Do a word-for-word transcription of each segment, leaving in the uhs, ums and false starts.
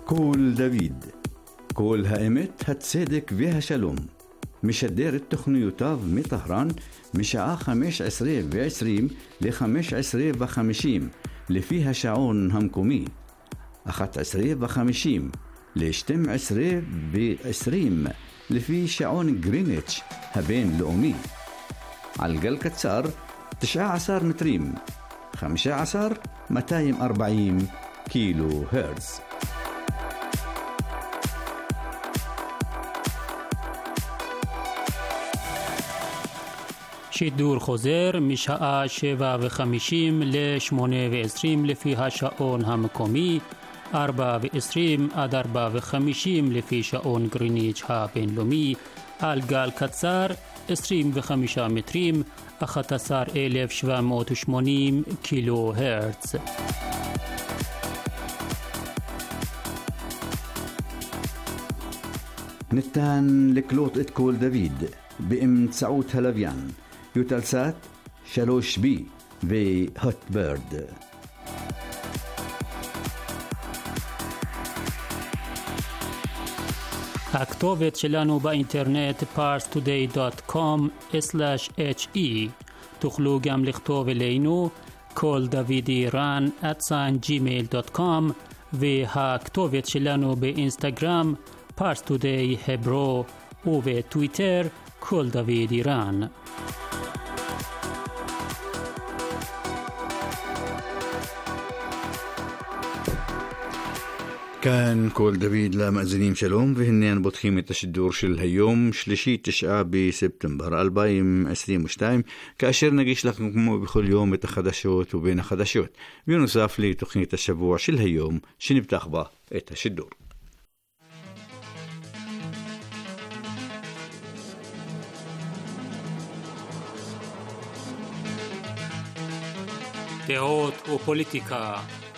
קול דוד, קול האמת, הצדק והשלום. משדר את תוכניותיו מטהרן משעה חמש עשרה ועשרים ל-חמש עשרה וחמישים לפי השעון המקומי, אחת עשרה וחמישים ל-שתים עשרה ועשרים לפי שעון גריניץ' הבינלאומי. על גל קצר תשע עשרה מטרים, חמישה עשר מאתיים וארבעים קילו הרץ. שידור חוזר משעה שבע וחמישים לשמונה ועשרים לפי השעון המקומי, ארבע ועשרים עד ארבע וחמישים לפי שעון גריניץ' הבינלאומי, על גל קצר עשרים וחמישה מטרים, אחת עשרה אלף שבע מאות ושמונים קילו הרץ. ניתן לקלוט את קול דוד באמצעות הלוויין יוטלסאט שלוש בי והוטברד. הכתובת שלנו באינטרנט פארס טודיי דוט קום סלאש אייץ' אי. תוכלו גם לכתוב אלינו קול דוד איראן את ג'ימייל דוט קום, והכתובת שלנו באינסטגרם פארס טודיי הברו, ובטוויטר קול דוד איראן. כאן קול דוד למאזינים שלום, והנה פותחים את השידור של היום, שלישי תשעה בספטמבר אלפיים עשרים ושתיים, כאשר נגיש לכם כמו בכל יום את החדשות ובין החדשות, בנוסף לתוכנית השבוע של היום שנפתח בה את השידור. דעות ופוליטיקה.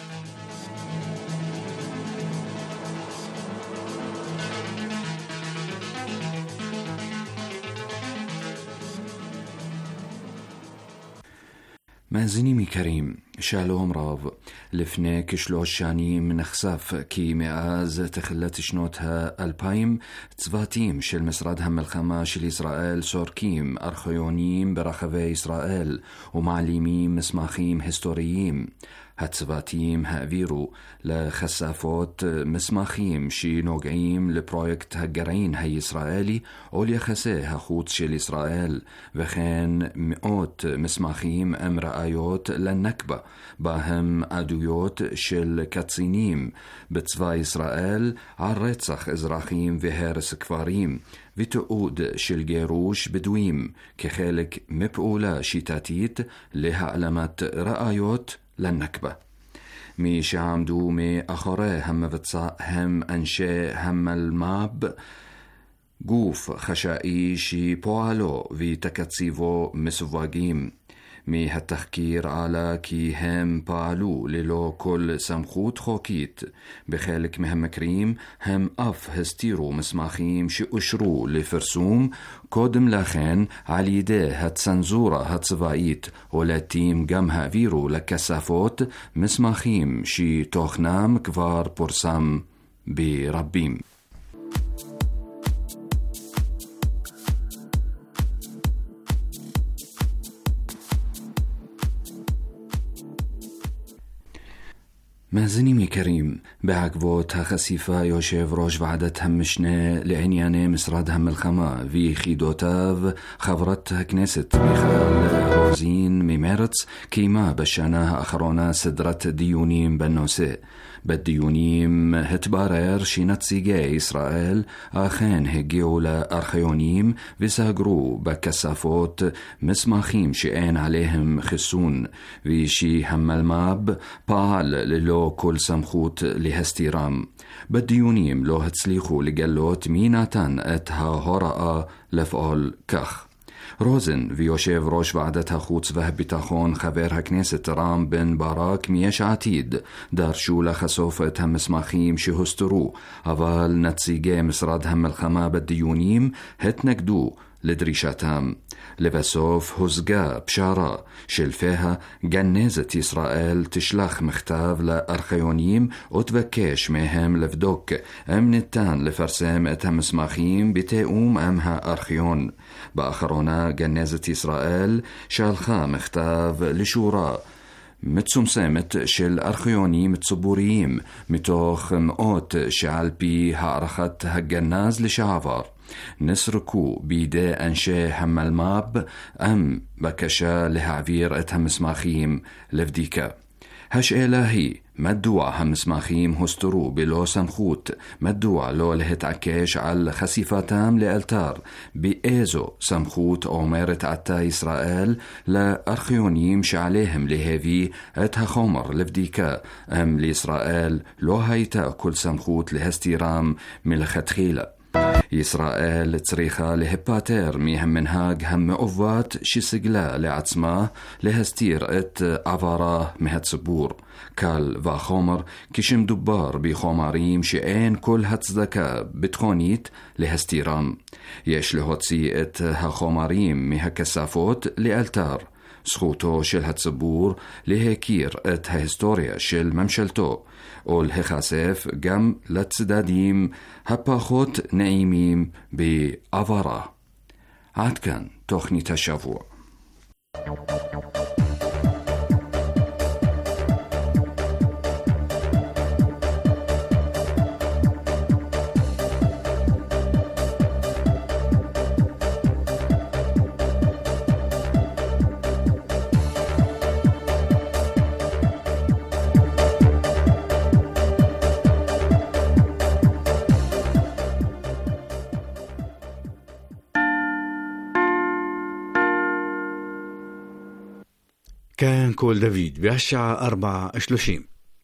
מאזינים יקרים, שלום רב. לפני כשלוש שנים נחשף כי מאז תחילת שנות האלפיים צוותים של משרד המלחמה של ישראל סורקים ארכיונים ברחבי ישראל ומעלימים מסמכים היסטוריים. הצוותים העבירו לחשפות מסמכים שנוגעים לפרויקט הגרעין הישראלי או ליחסי החוץ של ישראל, וכן מאות מסמכים עם ראיות לנכבה, בהם עדויות של קצינים בצבא ישראל על רצח אזרחים והרס כפרים, ותיעוד של גירוש בדואים כחלק מפעולה שיטתית להעלמת ראיות לנכבה. מי שעמדו מאחורי המבצע הם אנשי המלמ"ב, גוף חשאי שפועלו ותקציבו מסווגים. מהתחקיר עלה כי הם פעלו ללא כל סמכות חוקית. בחלק מהמקרים הם אף הסתירו מסמכים שאושרו לפרסום קודם לכן על ידי הצנזורה הצבאית, ולעתים גם העבירו לכספות מסמכים שתוכנם כבר פורסם ברבים. מאזינים יקרים, בעקבות החשיפה יושב ראש ועדת המשנה לענייני משרד המלחמה ויחידותיו, חברת הכנסת מיכל רוזין ממרץ, קיימה בשנה האחרונה סדרת דיונים בנושא. בדיונים התברר שנציגי ישראל אכן הגיעו לארכיונים וסגרו בכספות מסמכים שאין עליהם חיסון, ושהמלמ"ב פעל ללא כל סמכות להסתירם. בדיונים לא הצליחו לגלות מי נתן את ההוראה לפעול כך. רוזן ויושב ראש ועדת החוץ והביטחון חבר הכנסת רם בן ברק מיש עתיד דרשו לחשוף את המסמכים שהוסתרו, אבל נציגי משרד המלחמה בדיונים התנגדו לדרישתם. לבסוף הושגה פשרה שלפיה גנזת ישראל תשלח מכתב לארכיונים ותבקש מהם לבדוק אם ניתן לפרסם את המסמכים בתיאום עם הארכיון. באחרונה גנזת ישראל שלחה מכתב לשורה מצומצמת של ארכיונים ציבוריים מתוך מאות שעל פי הערכת הגנז לשעבר נסרקו בידי אנשי המלמ"ב עם בקשה להעביר את המסמכים לבדיקה. השאלה היא, מדוע המסמכים הוסתרו בלא סמכות? מדוע לא להתעקש על חשיפתם לאלתר? באיזו סמכות אומרת עתה ישראל לארכיונים שעליהם להביא את החומר לבדיקה? אם לישראל לא הייתה כל סמכות להסתירם מלכתחילה? ישראל צריכה להיפטר מהמנהג המעוות שסגלה לעצמה להסתיר את עברה מהציבור. קל וחומר כשמדובר בחומרים שאין כל הצדקה ביטחונית להסתירם. יש להוציא את החומרים מהכספות לאלתר. זכותו של הציבור להכיר את ההיסטוריה של ממשלתו ולהיחשף גם לצדדים הפחות נעימים בעברה. עד כאן תוכנית השבוע. كان كول دافيد بالساعة أربعة وثلاثين.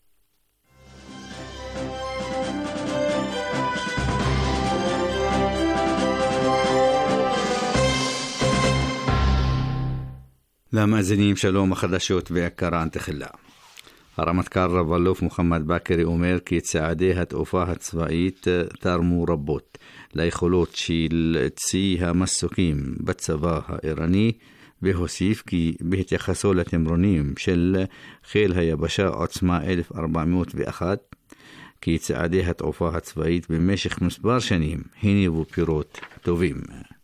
למאזינים שלום, החדשות והקרן תחילה. הרמטכ"ל רב-אלוף מוחמד בכרי אומר כי צעדי התעופה הצבאית תרמו רבות ליכולות של צי המסוקים בצבא האיראני, והוסיף כי בהתייחסו לתמרונים של חיל היבשה עוצמה אלף וארבע מאות ואחת, כי צעדי התעופה הצבאית במשך מספר שנים הניבו פירות טובים.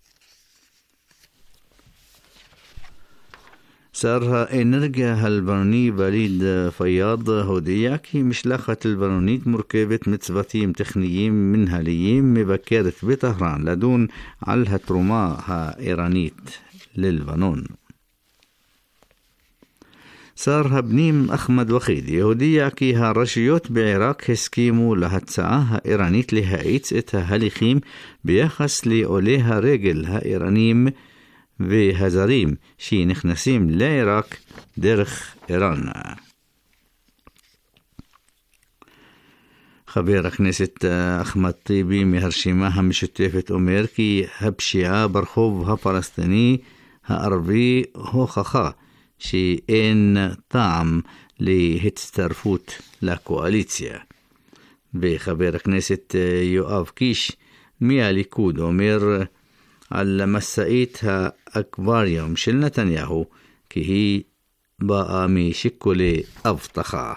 שר האנרגיה הלבנוני וליד פיאד הודיע כי משלחת לבנונית מורכבת מצוותים טכניים מנהליים מבקרת בטהרן לדון על התרומה האיראנית ללבנון. שר הפנים אחמד וחידי הודיע כי הרשויות בעיראק הסכימו להצעה האיראנית להאיץ את ההליכים ביחס לעולי הרגל האיראנים והזרים שנכנסים לעיראק דרך איראן. חבר הכנסת אחמד טיבי מהרשימה המשותפת אומר כי הפשיעה ברחוב הפלסטיני הערבי הוכחה שאין טעם להצטרפות לקואליציה. וחבר הכנסת יואב קיש מהליכוד אומר על מסעית האקווריום של נתניהו כי היא באה משיקולי אבטחה.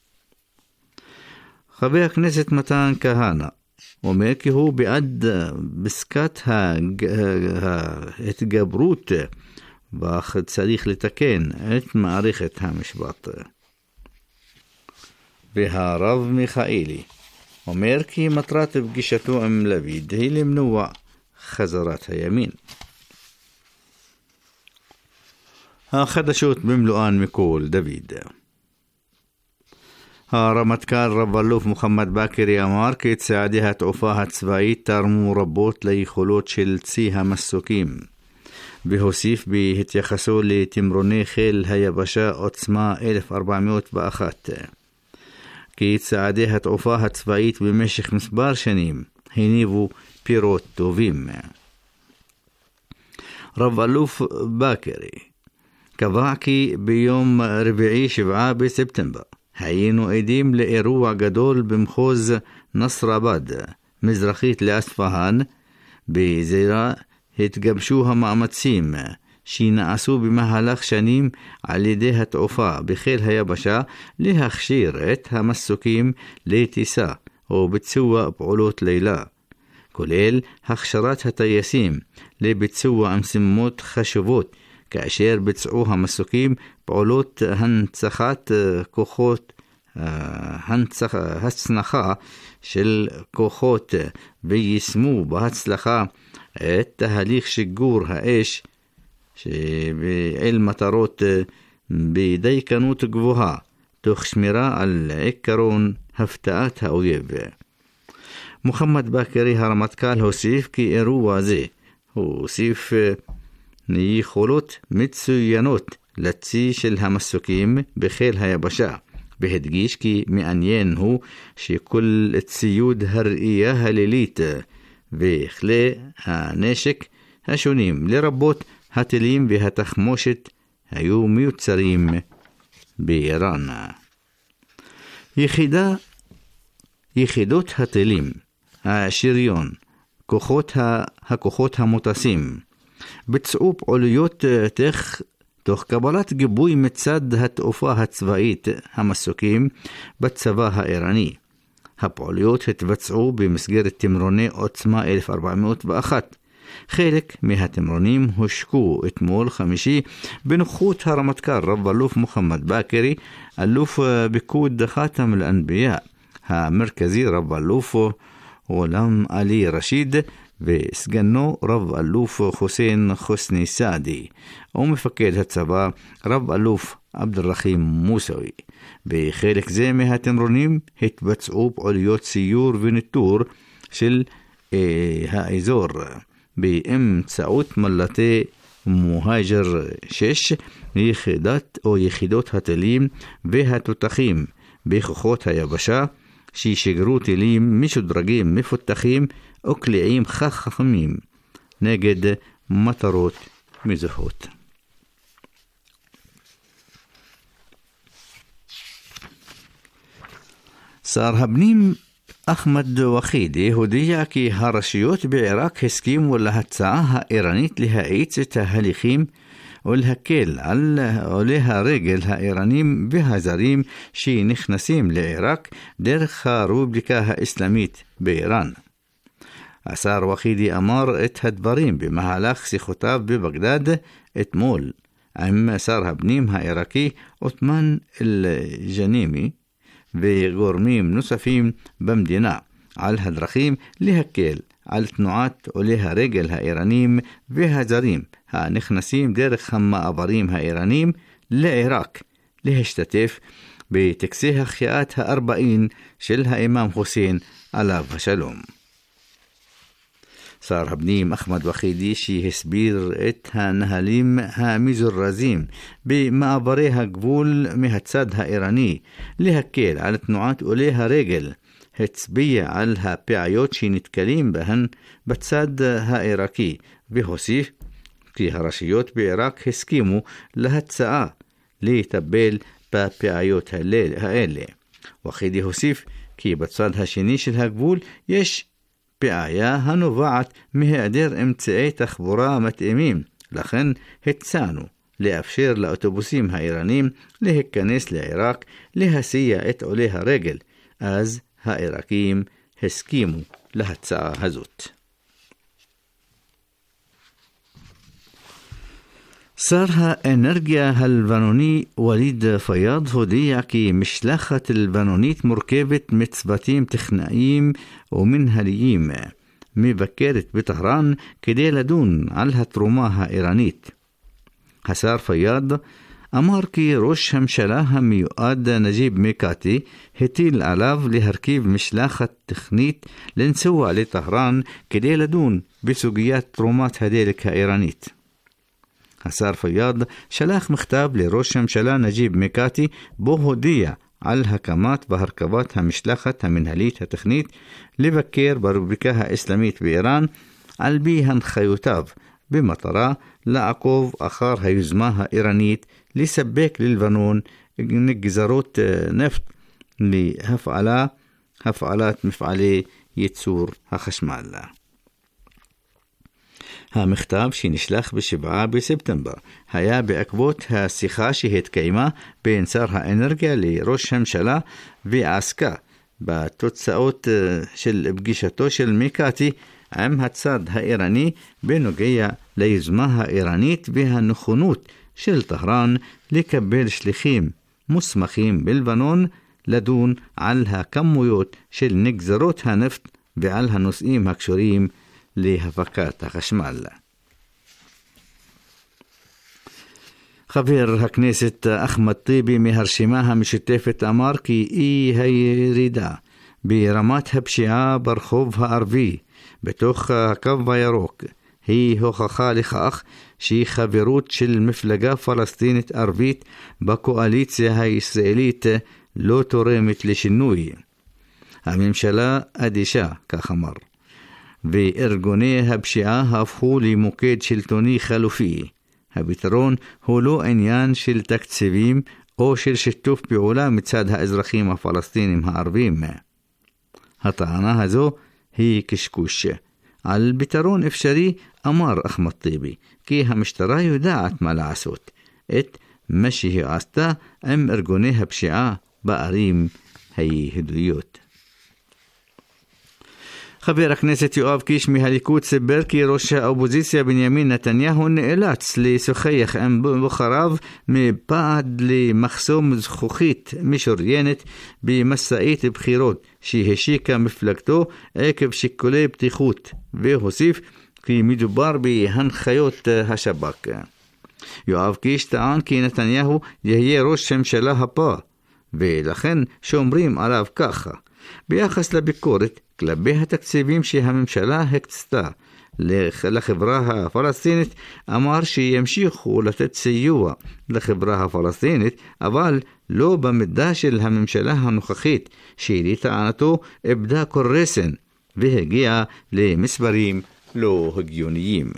חבר הכנסת מתן כהנא אומר כי הוא בעד פסקת ההתגברות ואך צריך לתקן את מערכת המשפט. והרב מיכאלי אומר כי מטרת פגישתו עם לפיד היא למנוע חזרת הימין. החדשות במלואן מקול דוד. הרמטכ"ל רב-אלוף מוחמד בכרי אמר כי צעדי התעופה הצבאית תרמו רבות ליכולות של צי המסוקים, והוסיף בהתייחסו לתמרוני חיל היבשה עוצמה אלף וארבע מאות ואחת כי צעדי התעופה הצבאית במשך מספר שנים הניבו פירות טובים. רב-אלוף בכרי קבע כי ביום רביעי שבעה בספטמבר היינו עדים לאירוע גדול במחוז נסראבד, מזרחית לאספהאן, בזירה התגבשו המאמצים שנעשו במהלך שנים על ידי התעופה בחיל היבשה להכשיר את המסוקים לטיסה או ביצוע פעולות לילה, כולל הכשרת הטייסים לביצוע משימות חשובות, כאשר ביצעו המסוקים פעולות הנצחת כוחות הנצח, הצנחה של כוחות ויישמו בהצלחה את תהליך שיגור האש אל מטרות בדייקנות גבוהה, תוך שמירה על עקרון הפתעת האויב. מוחמד באקרי הרמטכ"ל הוסיף כי אירוע זה הוסיף יכולות מצוינות לצי של המסוקים בחיל היבשה, והדגיש כי מעניין הוא שכל ציוד הראייה הלילית וכלי הנשק השונים, לרבות הטילים והתחמושת, היו מיוצרים באיראן. יחידה, יחידות הטילים, השריון, כוחות הכוחות המוטסים, ביצעו פעוליות תך, תוך קבלת גיבוי מצד התעופה הצבאית המסוקים בצבא האיראני. הפעוליות התבצעו במסגרת תמרוני עוצמה אלף וארבע מאות ואחת. חלק מהתמרונים הושקו אתמול חמישי בנוכחות הרמטכ"ל רב אלוף מוחמד באקרי, אלוף פיקוד חאתם אל-אנבייה המרכזי רב אלוף עולם עלי רשיד, וסגנו רב אלוף חוסיין חוסני סעדי, ומפקד הצבא רב אלוף עבד אל-רחים מוסאוי. בחלק זה מהתמרונים התבצעו פעוליות סיור וניטור של אה, האזור באמצעות מלטי מוהג'ר שש, יחידת או יחידות הטילים והתותחים בכוחות היבשה, שישגרו טילים משודרגים מפותחים או קליעים חכמים נגד מטרות מזוהות. שר הפנים אחמד וחידי הודיע כי הרשויות בעיראק הסכימו להצעה האיראנית להאיץ את ההליכים ולהקל על עולי הרגל האיראנים והזרים שנכנסים לעיראק דרך הרפובליקה האסלאמית באיראן. השר וחידי אמר את הדברים במהלך שיחותיו בבגדד אתמול עם שר הפנים העיראקי עות'מאן אל-ג'נימי וגורמים נוספים במדינה על הדרכים להקל על תנועת עולי הרגל האיראנים והזרים הנכנסים דרך המעברים האיראנים לעיראק להשתתף בטקסי החייאת הארבעין של האימאם חוסיין עליו השלום. שר הפנים אחמד וחידי שהסביר את הנהלים המזורזים במעברי הגבול מהצד האיראני להקל על תנועת עולי הרגל, הצביע על הפעיות שנתקלים בהן בצד העיראקי, והוסיף כי הרשויות בעיראק הסכימו להצעה לטפל בפעיות האלה. וחידי הוסיף כי בצד השני של הגבול יש בעיה הנובעת מהיעדר אמצעי תחבורה מתאימים, לכן הצענו לאפשר לאוטובוסים האיראנים להיכנס לעיראק להסיע את עולי הרגל, אז העיראקים הסכימו להצעה הזאת. שר האנרגיה הלבנוני וליד פיאד הודיע כי משלחת לבנונית מורכבת מצוותים טכנאיים ומנהליים מבקרת בטהרן כדי לדון על התרומה האיראנית. השר פיאד אמר כי ראש הממשלה המיועד נג'יב מיקאתי הטיל עליו להרכיב משלחת טכנית לנסוע לטהרן כדי לדון בסוגיית תרומת הדלק האיראנית. השר פיאד שלח מכתב לראש הממשלה נג'יב מיקאתי בו הודיע על הקמת והרכבת המשלחת המנהלית הטכנית לבקר ברפובליקה האסלאמית באיראן על פי הנחיותיו, במטרה לעקוב אחר היוזמה האיראנית לספק ללבנון גזרות נפט להפעלה הפעלת מפעלי ייצור החשמל. המכתב שנשלח בשבעה בספטמבר היה בעקבות השיחה שהתקיימה בין שר האנרגיה לראש הממשלה ועסקה בתוצאות של פגישתו של מיקאתי עם הצד האיראני בנוגע ליוזמה האיראנית והנכונות של טהרן לקבל שליחים מוסמכים בלבנון לדון על הכמויות של נגזרות הנפט ועל הנושאים הקשורים להפקת החשמל. חבר הכנסת אחמד טיבי מהרשימה המשותפת אמר כי אי הירידה ברמת הפשיעה ברחוב הערבי בתוך הקו הירוק היא הוכחה לכך שהיא חברות של מפלגה פלסטינית ערבית בקואליציה הישראלית לא תורמת לשינוי. הממשלה אדישה, כך אמר, וארגוני הפשיעה הפכו למוקד שלטוני חלופי. הפתרון הוא לא עניין של תקציבים או של שיתוף פעולה מצד האזרחים הפלסטינים הערבים. הטענה הזו היא קשקוש. על פתרון אפשרי אמר אחמד טיבי כי המשטרה יודעת מה לעשות, את מה שהיא עשתה עם ארגוני הפשיעה בערים היהודיות. חבר הכנסת יואב קיש מהליכוד סיפר כי ראש האופוזיציה בנימין נתניהו נאלץ לשוחח עם בוחריו מבעד למחסום זכוכית משוריינת במסעית בחירות שהשיקה מפלגתו עקב שיקולי בטיחות, והוסיף כי מדובר בהנחיות השב"כ. יואב קיש טען כי נתניהו יהיה ראש הממשלה הבא, ולכן שומרים עליו ככה. ביחס לביקורת כלפי התקציבים שהממשלה הקצתה לחברה הפלסטינית, אמר שימשיכו לתת סיוע לחברה הפלסטינית, אבל לא במידה של הממשלה הנוכחית, שלטענתו איבדה כל רסן והגיעה למספרים לא הגיוניים.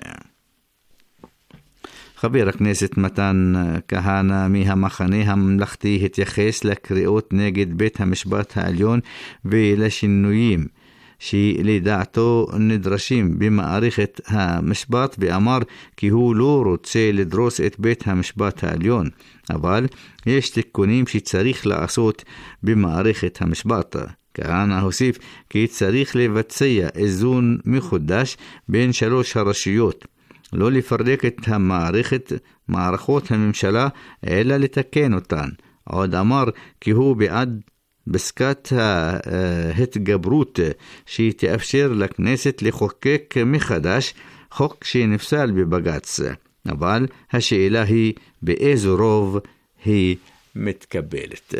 חבר הכנסת מתן כהנא מהמחנה הממלכתי התייחס לקריאות נגד בית המשפט העליון ולשינויים שלדעתו נדרשים במערכת המשפט, ואמר כי הוא לא רוצה לדרוס את בית המשפט העליון, אבל יש תיקונים שצריך לעשות במערכת המשפט. כהנא הוסיף כי צריך לבצע איזון מחודש בין שלוש הרשויות, לא לפרק את המערכת, מערכות הממשלה, אלא לתקן אותן. עוד אמר כי הוא בעד פסקת ההתגברות שתאפשר לכנסת לחוקק מחדש חוק שנפסל בבג"ץ, אבל השאלה היא באיזה רוב היא מתקבלת.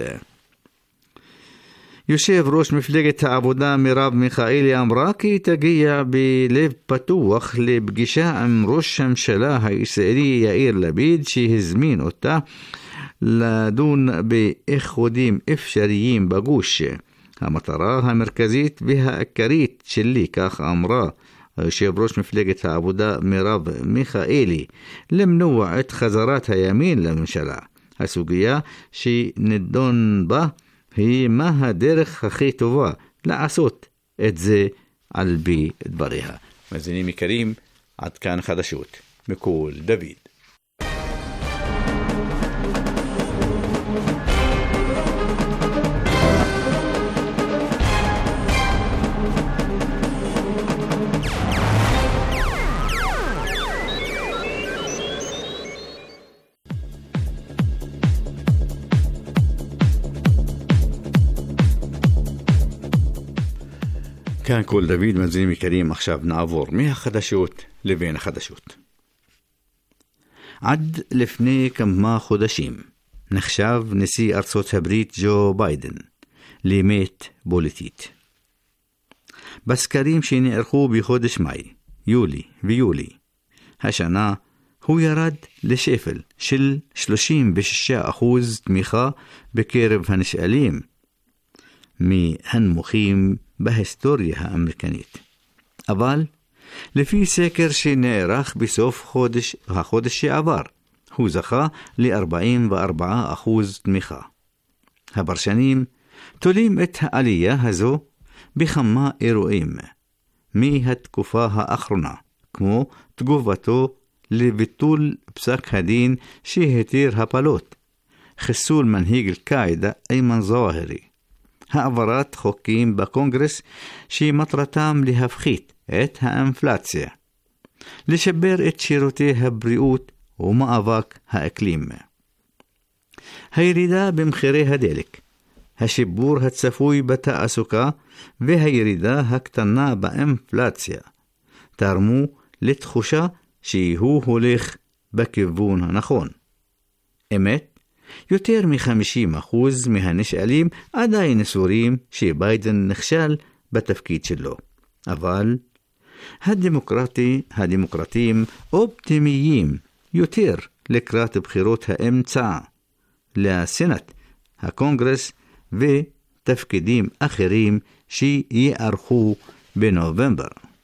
יושב ראש מפלגת העבודה מרב מיכאלי אמרה כי תגיע בלב פתוח לפגישה עם ראש הממשלה הישראלי יאיר לפיד, שהזמין אותה לדון באיחודים אפשריים בגוש. המטרה המרכזית והעיקרית שלי, כך אמרה יושב ראש מפלגת העבודה מרב מיכאלי, למנוע את חזרת הימין לממשלה. הסוגיה שנדון בה היא מה הדרך הכי טובה לעשות את זה על פי דבריה. מאזינים יקרים, עד כאן חדשות מקול דוד. כאן קול דוד. מאזינים יקרים, עכשיו נעבור מהחדשות לבין החדשות. עד לפני כמה חודשים נחשב נשיא ארצות הברית ג'ו ביידן למת פוליטית. בסקרים שנערכו בחודש מאי, יולי ויולי השנה הוא ירד לשפל של שלושים ושישה אחוז תמיכה בקרב הנשאלים, מהנמוכים בהיסטוריה האמריקנית. אבל לפי סקר שנערך בסוף חודש, החודש שעבר, הוא זכה ל-ארבעים וארבעה אחוז תמיכה. הפרשנים תולים את העלייה הזו בכמה אירועים מהתקופה האחרונה, כמו תגובתו לביטול פסק הדין שהתיר הפלות, חיסול מנהיג אל-קאעידה איימן זוהרי, העברת חוקים בקונגרס שמטרתם להפחית את האינפלציה, לשפר את שירותי הבריאות ומאבק האקלים. הירידה במחירי הדלק, השיפור הצפוי בתעסוקה והירידה הקטנה באינפלציה תרמו לתחושה שהוא הולך בכיוון הנכון. אמת, יותר מ-חמישים אחוז מהנשאלים עדיין סבורים שביידן נכשל בתפקיד שלו, אבל הדמוקרטי, הדמוקרטים אופטימיים יותר לקראת בחירות האמצע לסנאט, הקונגרס ותפקידים אחרים שיערכו בנובמבר.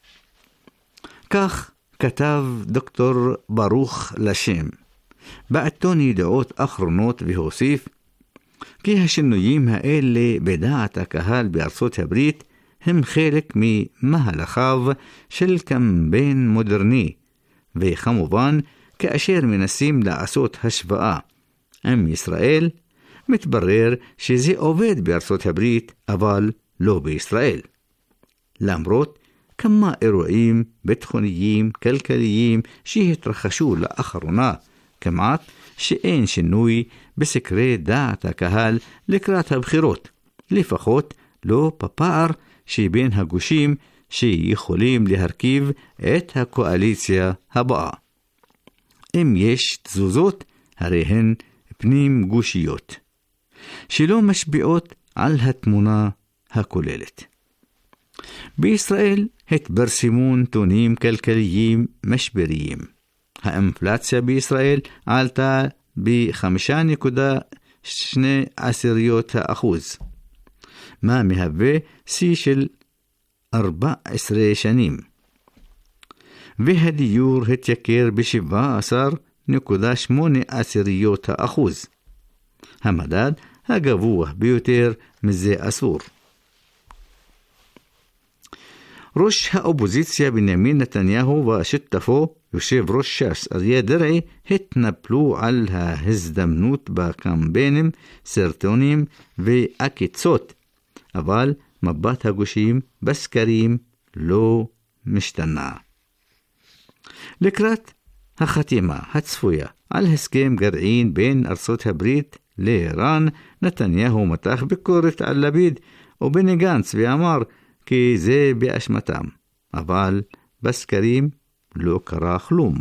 כך כתב דוקטור ברוך לשם בעיתון ידיעות אחרונות, והוסיף כי השינויים האלה בדעת הקהל בארצות הברית הם חלק ממהלכיו של קמפיין מודרני, וכמובן כאשר מנסים לעשות השוואה עם ישראל, מתברר שזה עובד בארצות הברית אבל לא בישראל. למרות כמה אירועים ביטחוניים כלכליים שהתרחשו לאחרונה, כמעט שאין שינוי בסקרי דעת הקהל לקראת הבחירות, לפחות לא בפער שבין הגושים שיכולים להרכיב את הקואליציה הבאה. אם יש תזוזות, הרי הן פנים גושיות, שלא משפיעות על התמונה הכוללת. בישראל התפרסמו נתונים כלכליים משבריים. האינפלציה בישראל עלתה ב-חמש נקודה שתיים אחוז, מה מהווה שיא של ארבע עשרה שנים. והדיור התייקר ב-שבע עשרה נקודה שמונה אחוז, המדד הגבוה ביותר מזה עשור. ראש האופוזיציה בנימין נתניהו ושותפו יושב ראש ש"ס אריה דרעי התנפלו על ההזדמנות בקמפיינים, סרטונים ועקיצות, אבל מבט הגושים בסקרים לא משתנה. לקראת החתימה הצפויה על הסכם גרעין בין ארצות הברית לאיראן, נתניהו מתח ביקורת על לפיד ובני גנץ ואמר כי זה באשמתם, אבל בסקרים לא קרה כלום.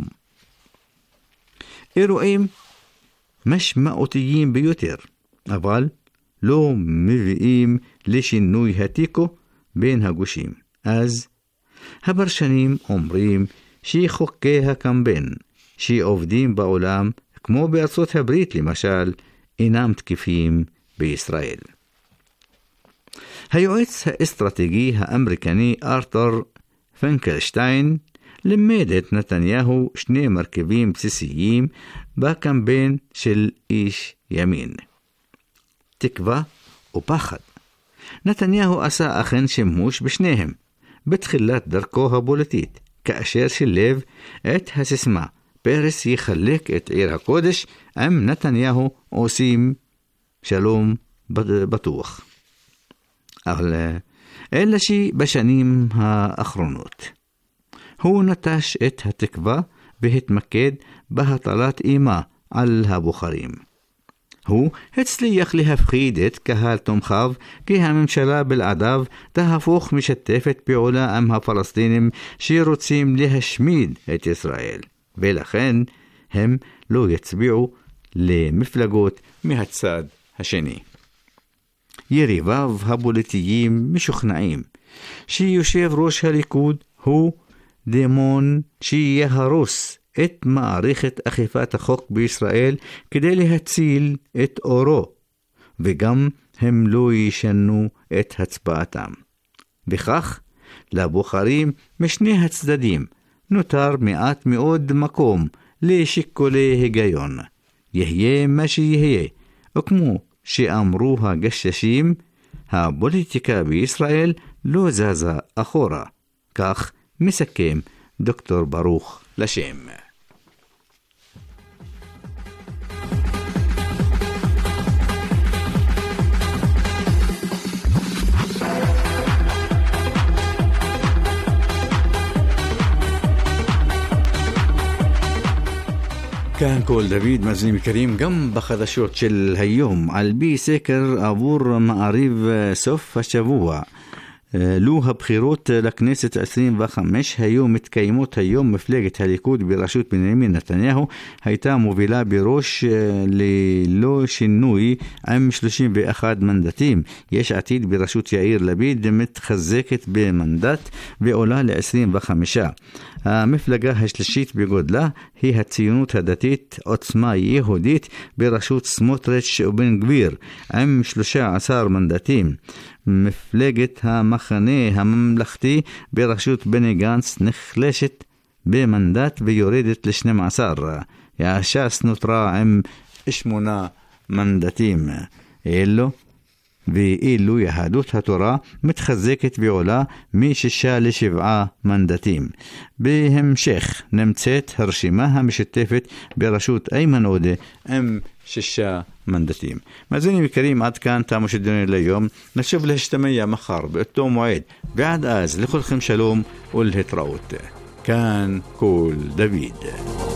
אירועים משמעותיים ביותר, אבל לא מביאים לשינוי התיקו בין הגושים. אז הפרשנים אומרים שחוקי הקמפיין שעובדים בעולם, כמו בארצות הברית למשל, אינם תקפים בישראל. היועץ האסטרטגי האמריקני ארתור פינקלשטיין לימד את נתניהו שני מרכיבים בסיסיים בקמפיין של איש ימין: תקווה ופחד. נתניהו עשה אכן שימוש בשניהם בתחילת דרכו הפוליטית, כאשר שילב את הסיסמה פרס יחלק את עיר הקודש עם נתניהו עושים שלום בטוח. אבל אלא שבשנים האחרונות הוא נטש את התקווה והתמקד בהטלת אימה על הבוחרים. הוא הצליח להפחיד את קהל תומכיו כי הממשלה בלעדיו תהפוך משתפת פעולה עם הפלסטינים שרוצים להשמיד את ישראל, ולכן הם לא יצביעו למפלגות מהצד השני. יריביו הפוליטיים משוכנעים שיושב ראש הליכוד הוא דמון שיהרוס את מערכת אכיפת החוק בישראל כדי להציל את אורו, וגם הם לא ישנו את הצבעתם. וכך לבוחרים משני הצדדים נותר מעט מאוד מקום לשיקולי היגיון. יהיה מה שיהיה, וכמו שאמרו הגששים, הפוליטיקה בישראל לא זזה אחורה. כך מסכם דוקטור ברוך לשם. كان كول دافيد مازنين كريم جنب בחדשות של היום על פי סקר עבור מעריב סוף השבוע. לו הבחירות לכנסת עשרים וחמש היו מתקיימות היום, מפלגת הליכוד בראשות בנימין נתניהו הייתה מובילה בראש ללא שינוי עם שלושים ואחד מנדטים. יש עתיד בראשות יאיר לפיד מתחזקת במנדט ועולה ל-עשרים וחמש. המפלגה השלישית בגודלה היא הציונות הדתית עוצמה יהודית בראשות סמוטריץ' ובן גביר עם שלושה עשר מנדטים. מפלגת המחנה הממלכתי בראשות בני גנץ נחלשת במנדט ויורדת ל-שנים עשר. הש"ס נותרה עם שמונה מנדטים. אלו ואילו יהדות התורה מתחזקת ועולה משישה לשבעה מנדטים. בהמשך נמצאת הרשימה המשותפת בראשות איימן עודה עם שישה מנדטים. מאזינים יקרים, עד כאן תמו שידורינו ליום. נשוב להשתמע מחר באותו מועד, ועד אז לכולכם שלום ולהתראות. כאן קול דוד.